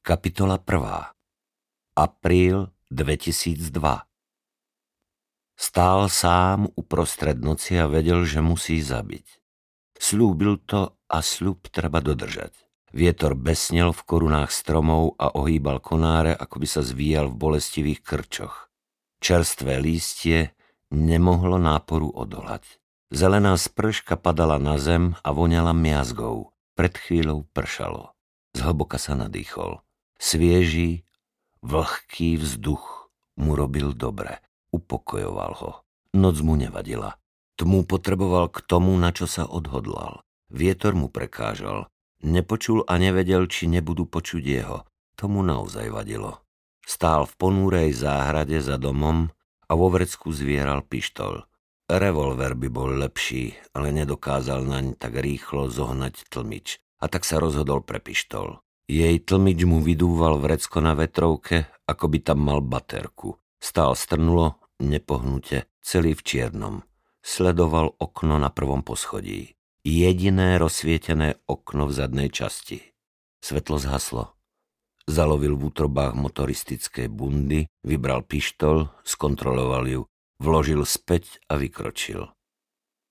Kapitola 1. Apríl 2002. Stál sám uprostred noci a vedel, že musí zabiť. Sľúbil to a sľub treba dodržať. Vietor besnel v korunách stromov a ohýbal konáre, ako by sa zvíjal v bolestivých krčoch. Čerstvé lístie nemohlo náporu odolať. Zelená sprška padala na zem a voňala miazgou. Pred chvíľou pršalo. Zhlboka sa nadýchol. Svieží, vlhký vzduch mu robil dobre. Upokojoval ho. Noc mu nevadila. Tmu potreboval k tomu, na čo sa odhodlal. Vietor mu prekážal. Nepočul a nevedel, či nebudú počuť jeho. To mu naozaj vadilo. Stál v ponúrej záhrade za domom a vo vrecku zvieral pištol. Revolver by bol lepší, ale nedokázal naň tak rýchlo zohnať tlmič. A tak sa rozhodol pre pištol. Jej tlmič mu vydúval vrecko na vetrovke, ako by tam mal baterku. Stál strnulo, nepohnute, celý v čiernom. Sledoval okno na prvom poschodí. Jediné rozsvietené okno v zadnej časti. Svetlo zhaslo. Zalovil v útrobách motoristickej bundy, vybral pištol, skontroloval ju, vložil späť a vykročil.